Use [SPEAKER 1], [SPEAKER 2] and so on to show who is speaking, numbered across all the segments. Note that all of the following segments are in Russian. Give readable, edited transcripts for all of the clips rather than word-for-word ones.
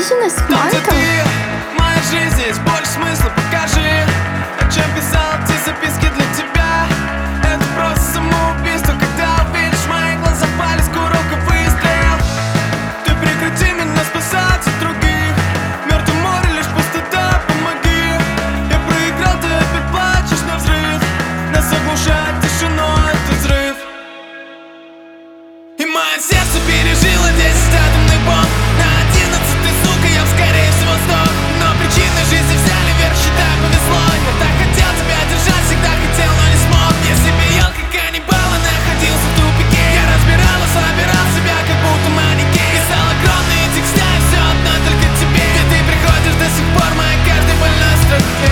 [SPEAKER 1] Бизнес
[SPEAKER 2] Там, где
[SPEAKER 1] Мальта.
[SPEAKER 2] ты, моя жизнь, есть больше смысла, покажи. Чем писал те записки для тебя. Это просто самоубийство, когда увидишь мои глаза, палец, курок и выстрел. Ты прекрати меня спасать от других. Мертвое море, лишь пустота, помоги. Я проиграл, ты опять плачешь на взрыв. Нас оглушает тишиной этот взрыв. И мое сердце пережило 10 атомных бомб. На 11-й, сука, я скорее всего сдох. Но причины жизни взяли верх, считай, повезло. Я так хотел тебя держать, всегда хотел, но не смог. Я себе ел, как каннибал, и находился в тупике. Я разбирал и собирал себя, как будто манекен. Писал огромные текста, и все одно только тебе. Ведь ты приходишь до сих пор, моя каждой больной строке.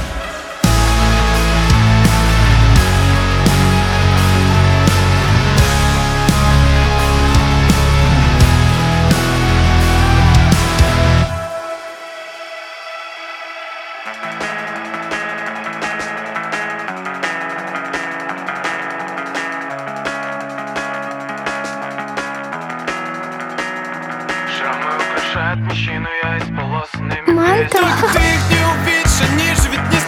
[SPEAKER 2] Шрамы украшают мужчину, я исполосанный медведь.
[SPEAKER 1] Мальта.
[SPEAKER 2] Только ты их не увидишь, они же ведь не